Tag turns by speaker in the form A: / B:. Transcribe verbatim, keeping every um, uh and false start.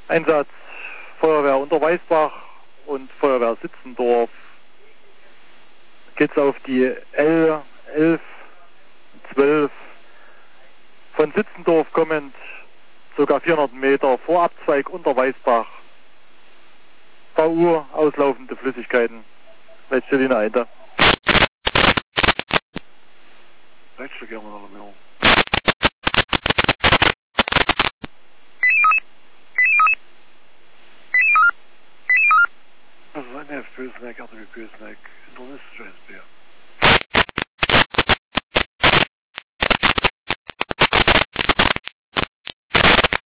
A: Einsatz Feuerwehr Unterweißbach und Feuerwehr Sitzendorf. Geht's auf die L elf zwölf von Sitzendorf kommend, ca. vierhundert Meter vor Abzweig Unterweißbach. V U, auslaufende Flüssigkeiten. Letzte Linie Einte.
B: Letzte gerne noch mehr. Das ist ein F. Bösneck, Arthur Bösneck, internistischer S B.